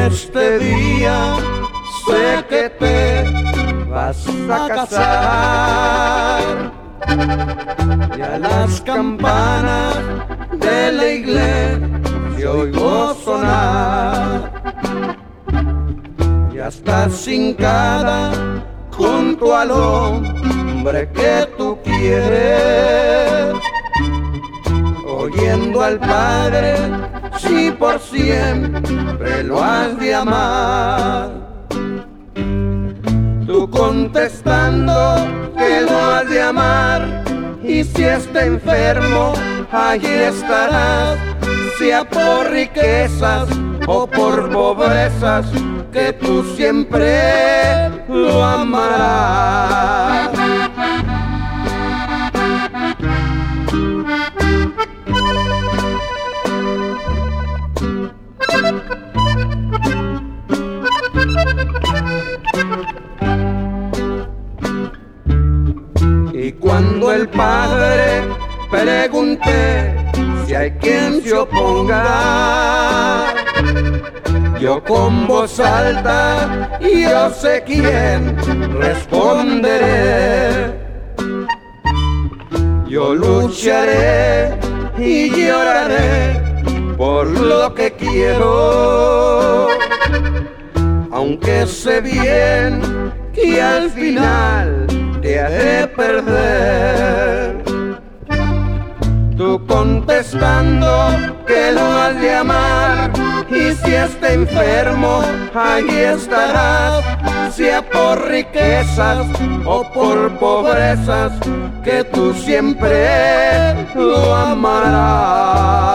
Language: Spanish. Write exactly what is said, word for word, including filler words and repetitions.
este día sé que te vas a casar. Y a las campanas de la iglesia oigo sonar. Ya estás hincada junto al hombre que tú quieres, oyendo al Padre, si por siempre lo has de amar. Tú contestando que lo has de amar, y si está enfermo, allí estarás, sea por riquezas o por pobrezas, que tú siempre lo amarás. Y cuando el Padre pregunté si hay quien se oponga, yo con voz alta, yo sé quién responderé. Yo lucharé y lloraré por lo que quiero, aunque sé bien que al final te haré perder. Tú contestando que lo has de amar, y si está enfermo, allí estarás, sea por riquezas o por pobrezas, que tú siempre lo amarás.